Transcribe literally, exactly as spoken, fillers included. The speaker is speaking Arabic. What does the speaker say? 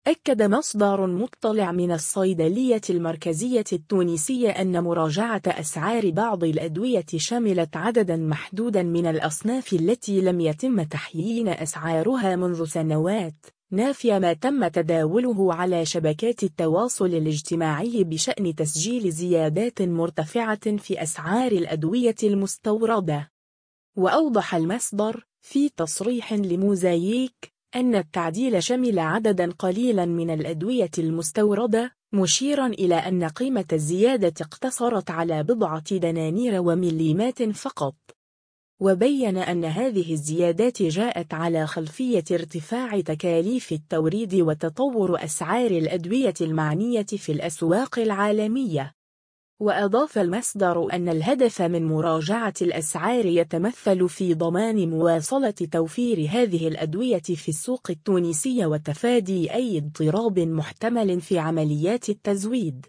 أكد مصدر مطلع من الصيدلية المركزية التونسية أن مراجعة أسعار بعض الأدوية شملت عدداً محدوداً من الأصناف التي لم يتم تحيين أسعارها منذ سنوات، نافيا ما تم تداوله على شبكات التواصل الاجتماعي بشأن تسجيل زيادات مرتفعة في أسعار الأدوية المستوردة. وأوضح المصدر في تصريح لموزايك أن التعديل شمل عدداً قليلاً من الأدوية المستوردة، مشيراً إلى أن قيمة الزيادة اقتصرت على بضعة دنانير ومليمات فقط. وبين أن هذه الزيادات جاءت على خلفية ارتفاع تكاليف التوريد وتطور أسعار الأدوية المعنية في الأسواق العالمية. وأضاف المصدر أن الهدف من مراجعة الأسعار يتمثل في ضمان مواصلة توفير هذه الأدوية في السوق التونسية وتفادي أي اضطراب محتمل في عمليات التزويد.